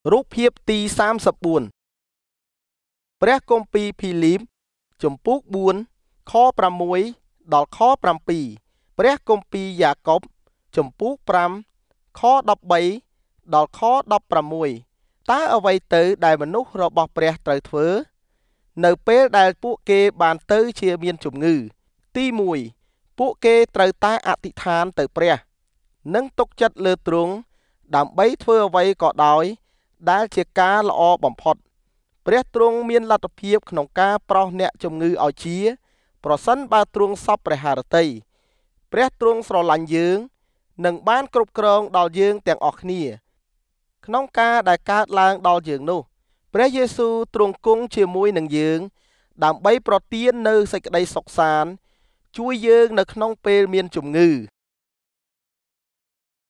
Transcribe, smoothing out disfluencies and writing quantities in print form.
រូបភាពទី34ព្រះគម្ពីរភីលីបជំពូក4ខ6ដល់ខ7ព្រះគម្ពីរយ៉ាកុបជំពូក5ខ13ដល់ខ16តើអ្វីទៅដែលមនុស្សរបស់ព្រះត្រូវធ្វើនៅពេលដែលពួកគេបានទៅជាមានជំងឺទី1ពួកគេត្រូវតែអធិដ្ឋានទៅព្រះនិងទុកចិត្តលើទ្រង់ដើម្បីធ្វើអ្វីក៏ដោយដែលជាការល្អបំផុតព្រះទ្រង់មានលទ្ធភាពក្នុងការប្រោសអ្នកជំងឺឲ្យជាប្រសិនបើទ្រង់សពព្រះハរតីព្រះទ្រង់ស្រឡាញ់យើងនិងបានគ្រប់គ្រងដល់យើងទាំងអស់គ្នាក្នុងការដែលកើតឡើងដល់យើងនោះព្រះយេស៊ូវទ្រង់គង់ជាមួយនឹងយើងដើម្បីប្រទាននូវសេចក្តីសុខសាន្តជួយយើងនៅក្នុងពេលមានជំងឺ